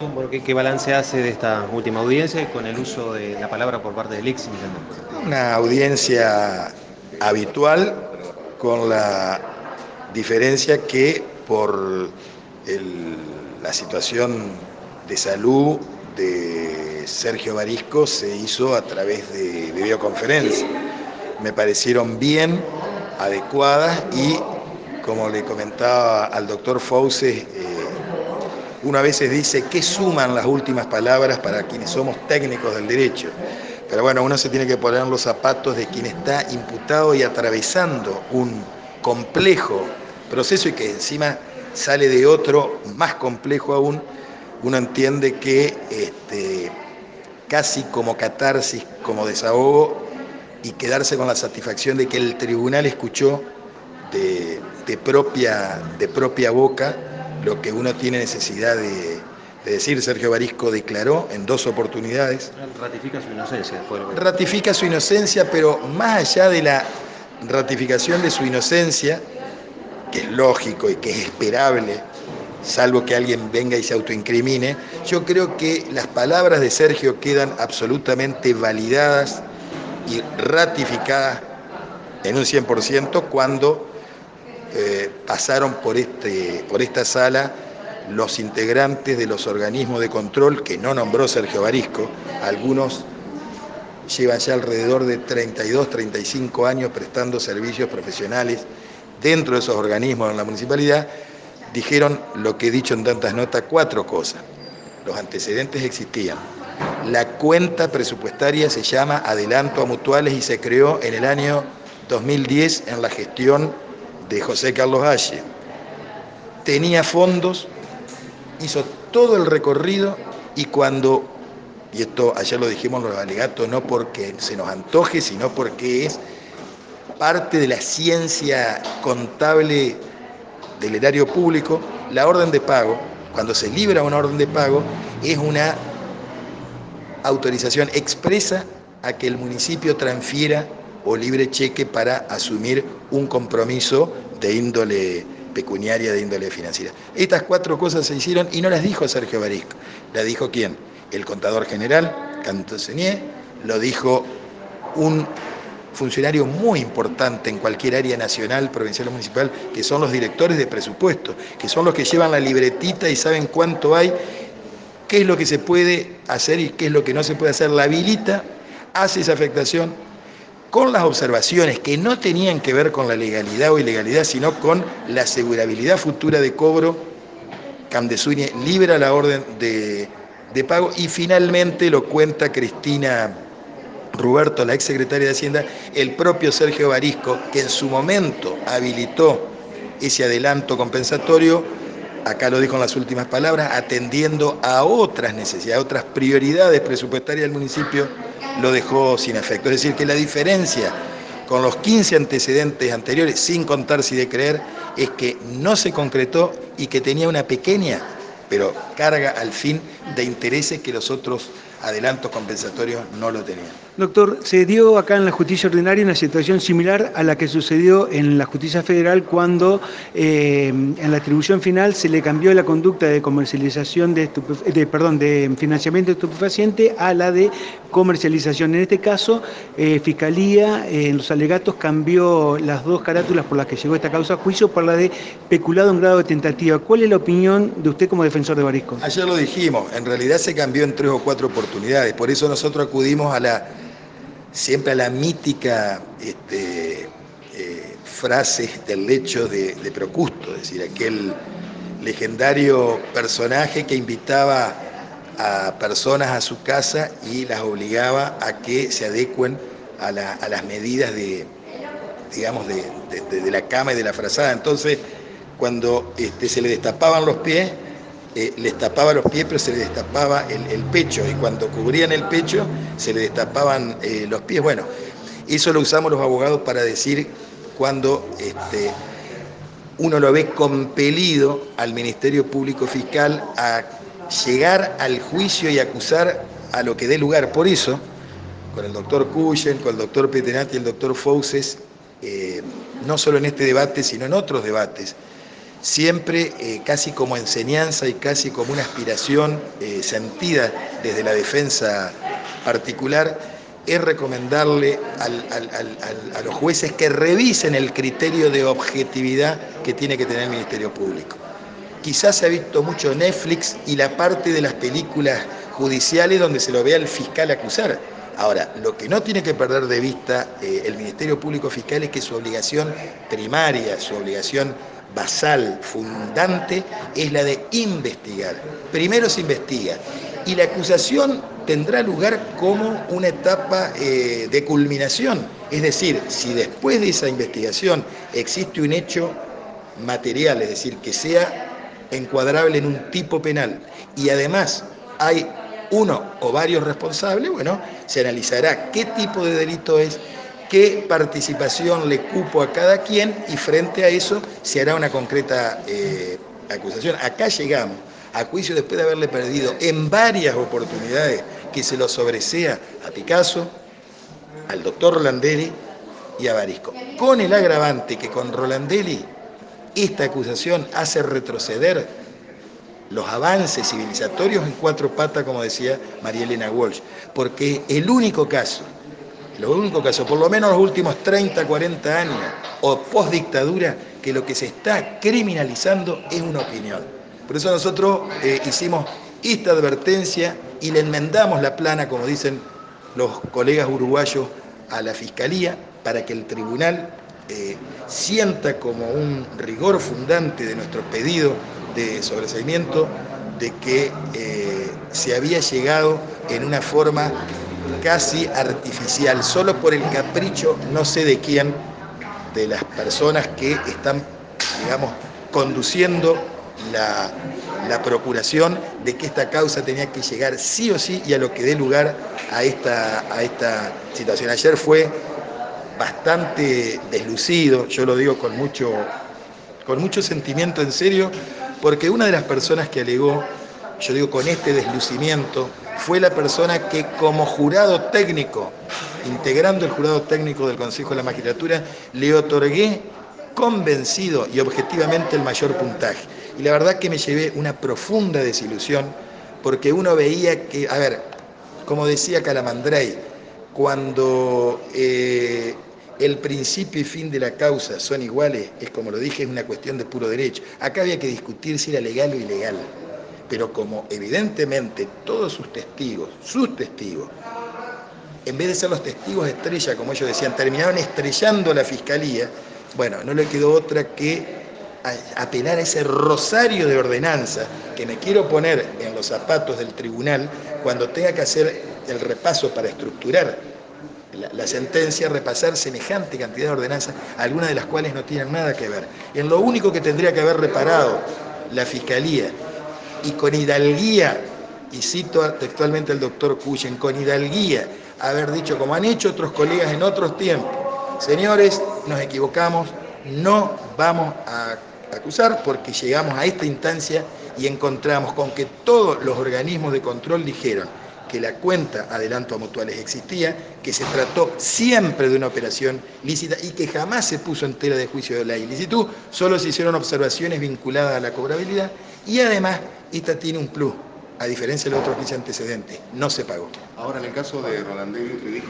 Bueno, ¿qué balance hace de esta última audiencia con el uso de la palabra por parte del ex intendente? Una audiencia habitual, con la diferencia que por la situación de salud de Sergio Barisco se hizo a través de videoconferencia. Me parecieron bien, adecuadas y, como le comentaba al doctor Fauces, uno a veces dice qué suman las últimas palabras para quienes somos técnicos del derecho. Pero bueno, uno se tiene que poner en los zapatos de quien está imputado y atravesando un complejo proceso y que encima sale de otro más complejo aún. Uno entiende que casi como catarsis, como desahogo, y quedarse con la satisfacción de que el tribunal escuchó de propia boca lo que uno tiene necesidad de decir. Sergio Barisco declaró en 2 oportunidades. Ratifica su inocencia después de lo que... Ratifica su inocencia, pero más allá de la ratificación de su inocencia, que es lógico y que es esperable, salvo que alguien venga y se autoincrimine, yo creo que las palabras de Sergio quedan absolutamente validadas y ratificadas en un 100% cuando pasaron por esta sala los integrantes de los organismos de control que no nombró Sergio Barisco. Algunos llevan ya alrededor de 32, 35 años prestando servicios profesionales dentro de esos organismos en la municipalidad. Dijeron lo que he dicho en tantas notas: 4 cosas. Los antecedentes existían. La cuenta presupuestaria se llama adelanto a mutuales y se creó en el año 2010 en la gestión de José Carlos Halle. Tenía fondos, hizo todo el recorrido y cuando, y esto ayer lo dijimos los alegatos, no porque se nos antoje, sino porque es parte de la ciencia contable del erario público, la orden de pago, cuando se libra una orden de pago, es una autorización expresa a que el municipio transfiera o libre cheque para asumir un compromiso de índole pecuniaria, de índole financiera. Estas 4 cosas se hicieron y no las dijo Sergio Barisco. ¿La dijo quién? El contador general, Cantosenier, lo dijo un funcionario muy importante en cualquier área nacional, provincial o municipal, que son los directores de presupuesto, que son los que llevan la libretita y saben cuánto hay, qué es lo que se puede hacer y qué es lo que no se puede hacer. La habilita, hace esa afectación con las observaciones que no tenían que ver con la legalidad o ilegalidad, sino con la asegurabilidad futura de cobro. Camdesuñe libra la orden de pago y finalmente lo cuenta Cristina Ruberto, la exsecretaria de Hacienda, el propio Sergio Barisco, que en su momento habilitó ese adelanto compensatorio, acá lo dijo en las últimas palabras, atendiendo a otras necesidades, a otras prioridades presupuestarias del municipio, lo dejó sin efecto. Es decir, que la diferencia con los 15 antecedentes anteriores, sin contar si de creer, es que no se concretó y que tenía una pequeña, pero carga al fin de intereses que los otros adelantos compensatorios no lo tenían. Doctor, se dio acá en la justicia ordinaria una situación similar a la que sucedió en la justicia federal cuando en la atribución final se le cambió la conducta de comercialización de financiamiento de estupefaciente a la de comercialización. En este caso, Fiscalía en los alegatos cambió las 2 carátulas por las que llegó esta causa a juicio por la de peculado en grado de tentativa. ¿Cuál es la opinión de usted como defensor de Barisco? Ayer lo dijimos, en realidad se cambió en 3 o 4 oportunidades, por eso nosotros acudimos siempre a la mítica frase del lecho de Procusto, es decir, aquel legendario personaje que invitaba a personas a su casa y las obligaba a que se adecuen a las medidas digamos, de la cama y de la frazada. Entonces, cuando se le destapaban los pies, les tapaba los pies, pero se les destapaba el pecho, y cuando cubrían el pecho se les destapaban los pies. Bueno, eso lo usamos los abogados para decir cuando uno lo ve compelido al Ministerio Público Fiscal a llegar al juicio y acusar a lo que dé lugar. Por eso, con el doctor Cuyen, con el doctor Petenati y el doctor Fauces, no solo en este debate, sino en otros debates, siempre casi como enseñanza y casi como una aspiración sentida desde la defensa particular, es recomendarle a los jueces que revisen el criterio de objetividad que tiene que tener el Ministerio Público. Quizás se ha visto mucho Netflix y la parte de las películas judiciales donde se lo ve al fiscal acusar. Ahora, lo que no tiene que perder de vista el Ministerio Público Fiscal es que su obligación primaria, su obligación basal, fundante, es la de investigar. Primero se investiga y la acusación tendrá lugar como una etapa de culminación. Es decir, si después de esa investigación existe un hecho material, es decir, que sea encuadrable en un tipo penal y además hay uno o varios responsables, bueno, se analizará qué tipo de delito es, qué participación le cupo a cada quien y frente a eso se hará una concreta acusación. Acá llegamos a juicio después de haberle perdido en varias oportunidades que se lo sobresea a Picasso, al doctor Rolandelli y a Barisco. Con el agravante que con Rolandelli esta acusación hace retroceder los avances civilizatorios en 4 patas, como decía María Elena Walsh, porque el único caso, por lo menos los últimos 30, 40 años, o post-dictadura, que lo que se está criminalizando es una opinión. Por eso nosotros hicimos esta advertencia y le enmendamos la plana, como dicen los colegas uruguayos, a la Fiscalía, para que el tribunal sienta como un rigor fundante de nuestro pedido de sobreseimiento de que se había llegado en una forma casi artificial, solo por el capricho no sé de quién, de las personas que están, digamos, conduciendo la procuración, de que esta causa tenía que llegar sí o sí y a lo que dé lugar a esta situación. Ayer fue bastante deslucido, yo lo digo con mucho sentimiento en serio, porque una de las personas que alegó, yo digo con este deslucimiento, fue la persona que como jurado técnico, integrando el jurado técnico del Consejo de la Magistratura, le otorgué convencido y objetivamente el mayor puntaje. Y la verdad que me llevé una profunda desilusión, porque uno veía que, a ver, como decía Calamandrei, cuando el principio y fin de la causa son iguales, es como lo dije, es una cuestión de puro derecho. Acá había que discutir si era legal o ilegal, pero como evidentemente todos sus testigos, en vez de ser los testigos estrella, como ellos decían, terminaron estrellando la Fiscalía, bueno, no le quedó otra que apelar a ese rosario de ordenanza que me quiero poner en los zapatos del tribunal cuando tenga que hacer el repaso para estructurar la sentencia, repasar semejante cantidad de ordenanzas, algunas de las cuales no tienen nada que ver. En lo único que tendría que haber reparado la Fiscalía, y con hidalguía, y cito textualmente al doctor Cuyen, con hidalguía, haber dicho, como han hecho otros colegas en otros tiempos, señores, nos equivocamos, no vamos a acusar porque llegamos a esta instancia y encontramos con que todos los organismos de control dijeron que la cuenta adelanto a mutuales existía, que se trató siempre de una operación lícita y que jamás se puso en tela de juicio de la ilicitud, solo se hicieron observaciones vinculadas a la cobrabilidad y además esta tiene un plus, a diferencia de los otros 15 antecedentes, no se pagó. Ahora, en el caso de Rolandelli,